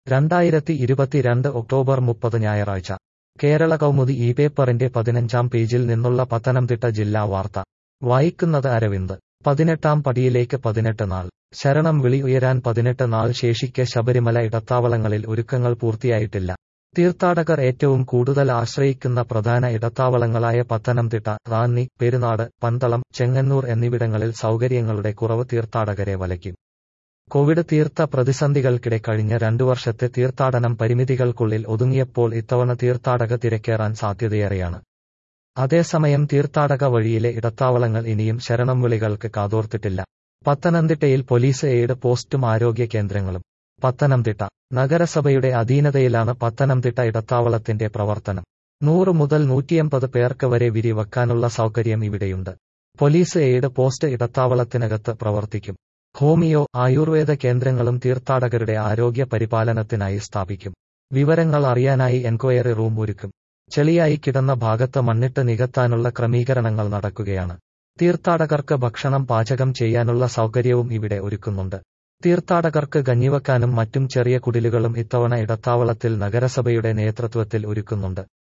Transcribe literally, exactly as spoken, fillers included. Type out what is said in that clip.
രണ്ടായിരത്തി ഇരുപത്തിരണ്ട് ഒക്ടോബർ മുപ്പത് ഞായറാഴ്ച കേരള കൗമുദി ഈ പേപ്പറിന്റെ പതിനഞ്ചാം പേജിൽ നിന്നുള്ള പത്തനംതിട്ട ജില്ലാ വാർത്ത വായിക്കുന്നത് അരവിന്ദ്. പതിനെട്ടാം പടിയിലേക്ക് പതിനെട്ട് നാൾ. ശരണം വിളി ഉയരാൻ പതിനെട്ട് നാൾ ശേഷിക്കെ ശബരിമല ഇടത്താവളങ്ങളിൽ ഒരുക്കങ്ങൾ പൂർത്തിയായിട്ടില്ല. തീർത്ഥാടകർ ഏറ്റവും കൂടുതൽ ആശ്രയിക്കുന്ന പ്രധാന ഇടത്താവളങ്ങളായ പത്തനംതിട്ട, റാന്നി, പെരുനാട്, പന്തളം, ചെങ്ങന്നൂർ എന്നിവിടങ്ങളിൽ സൗകര്യങ്ങളുടെ കുറവ് തീർത്ഥാടകരെ വലയ്ക്കും. കോവിഡ് തീർത്ത പ്രതിസന്ധികൾക്കിടെ കഴിഞ്ഞ രണ്ടു വർഷത്തെ തീർത്ഥാടനം പരിമിതികൾക്കുള്ളിൽ ഒതുങ്ങിയപ്പോൾ ഇത്തവണ തീർത്ഥാടക തിരക്കേറാൻ സാധ്യതയേറെയാണ്. അതേസമയം തീർത്ഥാടക വഴിയിലെ ഇടത്താവളങ്ങൾ ഇനിയും ശരണം വിളികൾക്ക് കാതോർത്തിട്ടില്ല. പത്തനംതിട്ടയിൽ പോലീസ് എയ്ഡ് പോസ്റ്റും ആരോഗ്യ കേന്ദ്രങ്ങളും. പത്തനംതിട്ട നഗരസഭയുടെ അധീനതയിലാണ് പത്തനംതിട്ട ഇടത്താവളത്തിന്റെ പ്രവർത്തനം. നൂറ് മുതൽ നൂറ്റിയമ്പത് പേർക്ക് വരെ വിരിവെക്കാനുള്ള സൗകര്യം ഇവിടെയുണ്ട്. പോലീസ് എയ്ഡ് പോസ്റ്റ് ഇടത്താവളത്തിനകത്ത് പ്രവർത്തിക്കും. ഹോമിയോ, ആയുർവേദ കേന്ദ്രങ്ങളും തീർത്ഥാടകരുടെ ആരോഗ്യ പരിപാലനത്തിനായി സ്ഥാപിക്കും. വിവരങ്ങൾ അറിയാനായി എൻക്വയറി റൂം ഒരുക്കും. ചെളിയായി കിടന്ന ഭാഗത്ത് മണ്ണിട്ട് നികത്താനുള്ള ക്രമീകരണങ്ങൾ നടക്കുകയാണ്. തീർത്ഥാടകർക്ക് ഭക്ഷണം പാചകം ചെയ്യാനുള്ള സൗകര്യവും ഇവിടെ ഒരുക്കുന്നുണ്ട്. തീർത്ഥാടകർക്ക് കഞ്ഞിവെക്കാനും മറ്റും ചെറിയ കുടിലുകളും ഇത്തവണ ഇടത്താവളത്തിൽ നഗരസഭയുടെ നേതൃത്വത്തിൽ ഒരുക്കുന്നുണ്ട്.